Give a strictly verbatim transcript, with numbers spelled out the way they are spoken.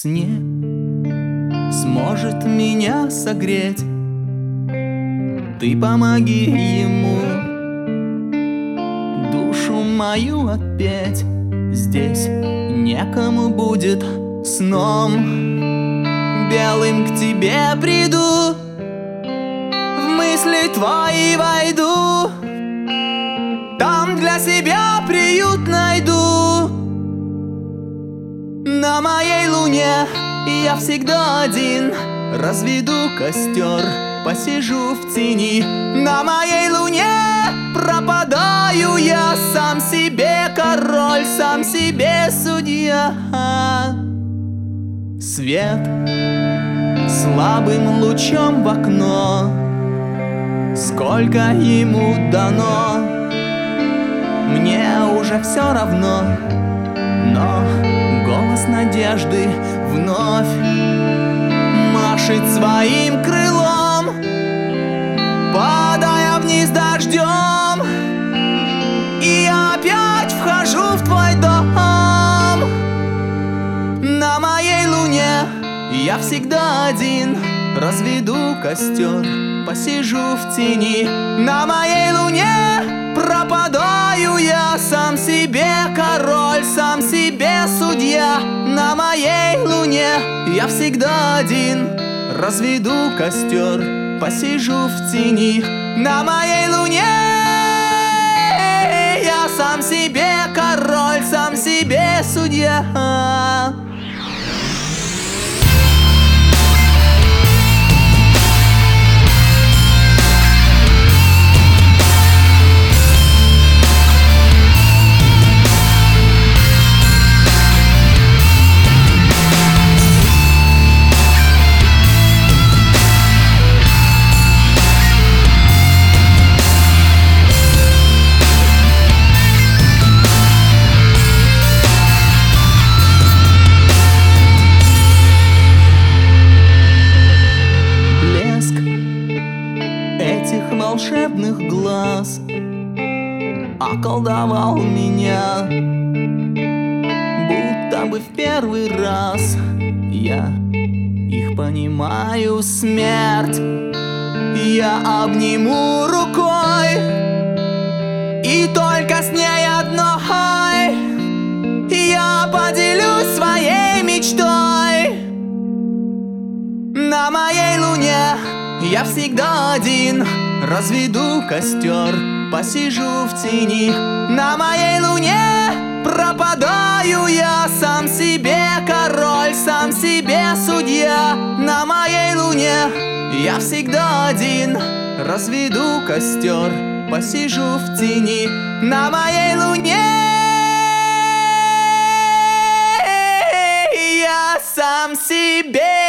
сне сможет меня согреть. Ты помоги ему душу мою отпеть. Здесь некому будет сном белым к тебе приду, в мысли твои войду, там для себя приют найду. На моей луне я всегда один, разведу костер, посижу в тени. На моей луне пропадаю я, сам себе король, сам себе судья. Свет слабым лучом в окно, сколько ему дано, мне уже все равно. Но голос надежды вновь машет своим крылом, падая вниз дождем, и опять вхожу в твой дом. На моей луне я всегда один, разведу костер, посижу в тени. На моей луне пропадаю я, сам себе король, сам себе судья. На моей луне я всегда один, разведу костер, посижу в тени. На моей луне я сам себе король, сам себе судья. Этих волшебных глаз околдовал меня, будто бы в первый раз я их понимаю. Смерть я обниму рукой, и только с ней одной я поделюсь своей мечтой. На моей луне я всегда один, разведу костер, посижу в тени. На моей луне пропадаю я, сам себе король, сам себе судья. На моей луне я всегда один, разведу костер, посижу в тени. На моей луне я сам себе